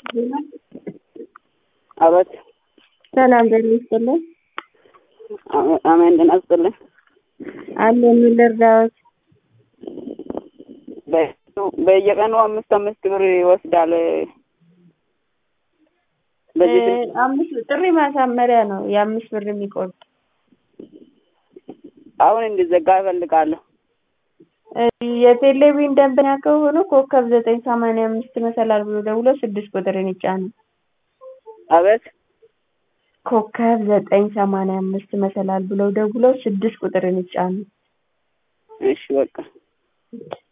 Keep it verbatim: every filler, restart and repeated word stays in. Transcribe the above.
አበት ሰላም ጤና ይስጥልኝ። አሜን ጤና ይስጥልኝ። አለ ምን ልርዳዎት? በየቀኑ አምስት አምስት ብር ይወስዳል። በዚህ አምስት ጥሪ ማሳመሪያ ነው የአምስት ብር የሚቆርጥ። አሁን እንዲዘጋ እፈልጋለሁ። የቴሌቪዥን ደንበኛ ከሆኑ ኮከብ ዘጠኝ ሰማንያ አምስት መሰላል ብሎ ደውሎ ስድስት ቁጥርን ይጫኑ። አበት ኮከብ ዘጠኝ ሰማንያ አምስት መሰላል ብሎ ደውሎ ስድስት ቁጥርን ይጫኑ። እሺ በቃ